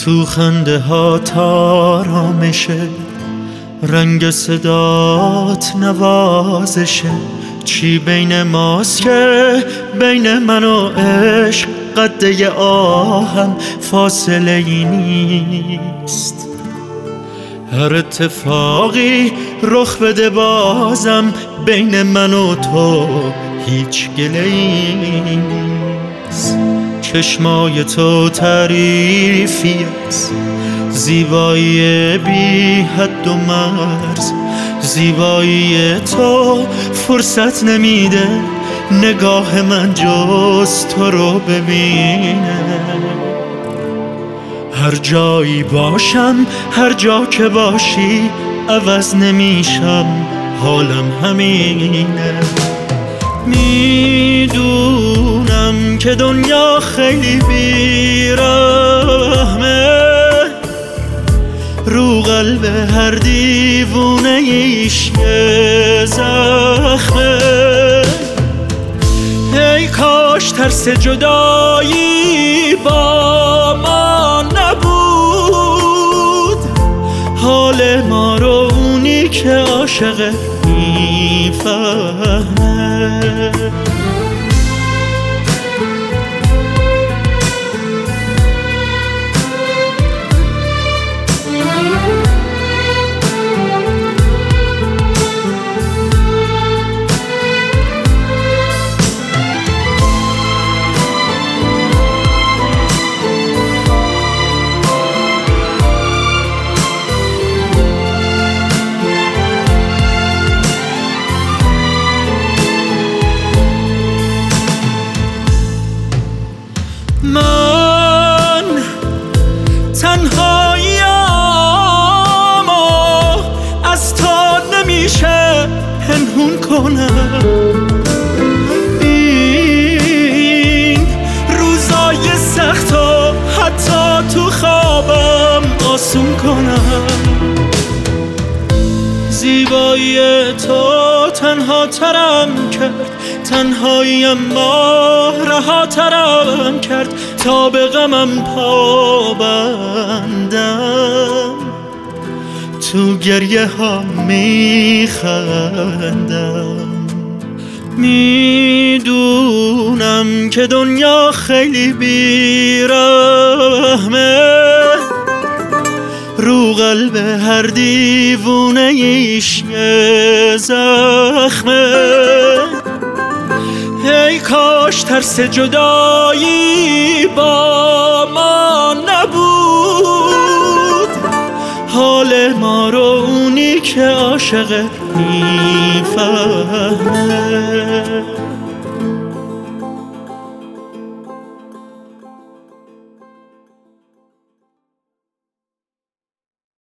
تو خنده ها آرامشه، رنگ صدات نوازشه. چی بین ماست که بین من و عشق قده آهم فاصله ای نیست. هر اتفاقی رخ بده بازم بین من و تو هیچ گله‌ای نیست. چشمای تو تعریفی است، زیبایی بی حد و مرز. زیبایی تو فرصت نمیده نگاه من جز تو رو ببینه. هر جایی باشم هر جا که باشی عوض نمیشم، حالم همینه. میدونم که دنیا خیلی بیرحمه، رو قلب هر دیوونه ایش یه زخمه. ای کاش ترس جدایی با ما نبود، حال ما رو اونی که عاشقه میفهمه. من تنهاییم و از تو نمیشه پنهون کنم. این روزای سخت و حتی تو خوابم آسون کنم. زیبایی تو تنها ترم کرد، تنهاییم ما رها ترم کرد. تا به غمم پا بندم، تو گریه ها میخندم. میدونم که دنیا خیلی بیرحمه، رو قلب هر دیوونه ایش یه زخمه. ای کاش ترس جدایی با ما نبود، حال ما رو اونی که عاشقه میفهمه.